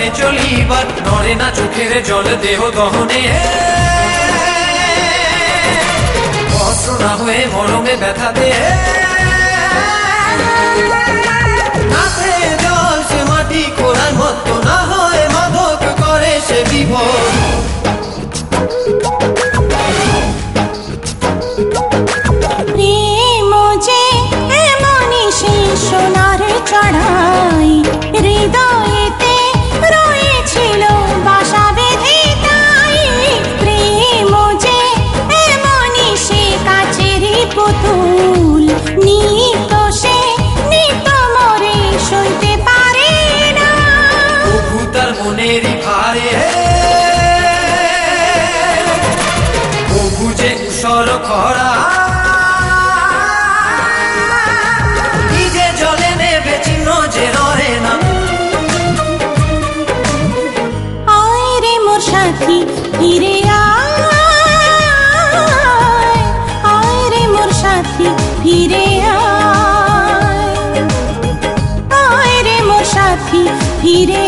পথে চলিবার, নড়ে না চোখের জল দেহ দহনে। অস্ত্র না হয়ে মরমে ব্যথা দে, নাচে জল সে মাটি কোড়ার মতো, না হয় মাদক করে সে বিভোর। সোনার চড়াই হৃদয়েতে রয়েছিল বাসা বেঁধে, তাই প্রেম যে এমনই সে কাচেরই পুতুল, নিত সে নিত মরে সইতে পারে না। প্রভু তার মনেরই ভারে, প্রভু যে উষর খরা, যে রহে না। আয় রে মোর সাথী ফিরে আয়, আয় রে মোর সাথী ফিরে আয়, আয় রে মোর সাথী ফিরে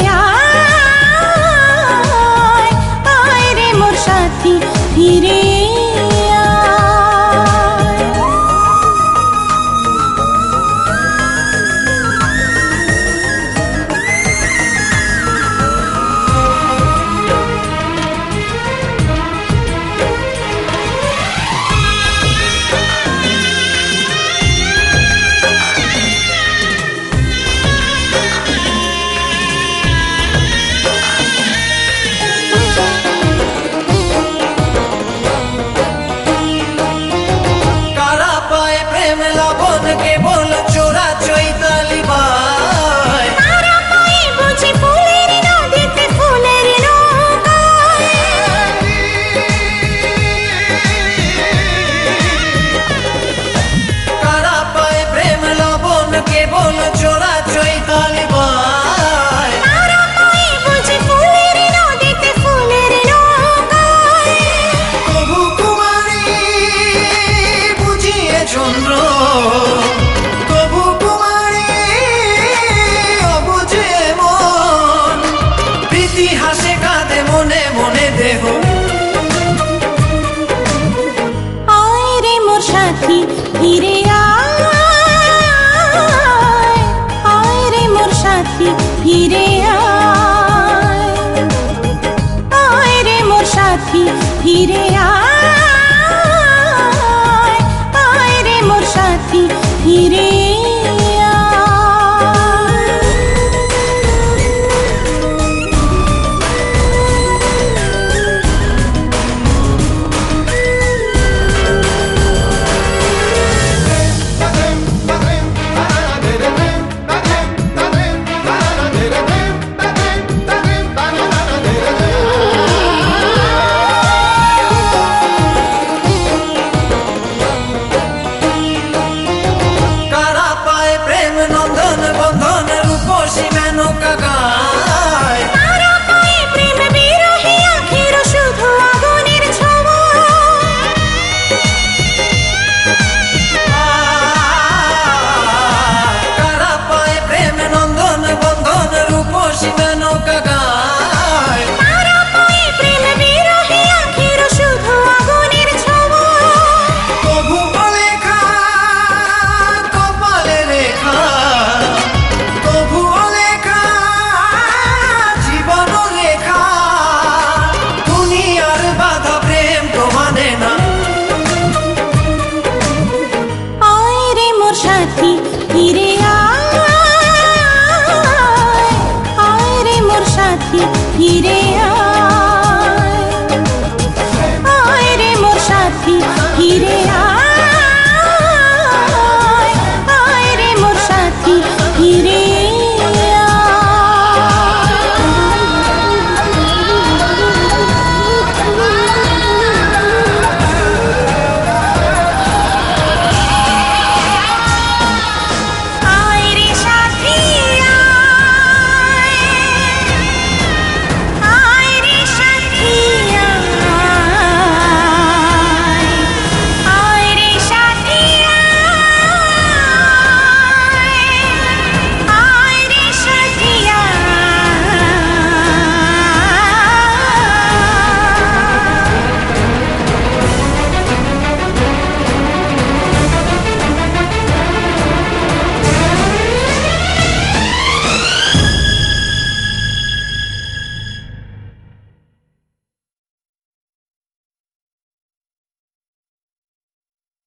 আয়, আয় রে মোর সাথী ফিরে আয়। কেবল চোরা চৈতালি বাই, তারা পায়ে বুঝি ফুলের নদীতে ফুলের নৌকায়। কারা পায় প্রেম লবণ কেবল চোরা চৈতালি বাই, তারা পায়ে বুঝি ফুলের নদীতে ফুলের নৌকায়। প্রভু কুমারী বুঝিয়ে চন্দ্র, ফিরে আয়, আয় রে মোর সাথী ফিরে আয়, আয় রে মোর সাথী ফিরে আয়।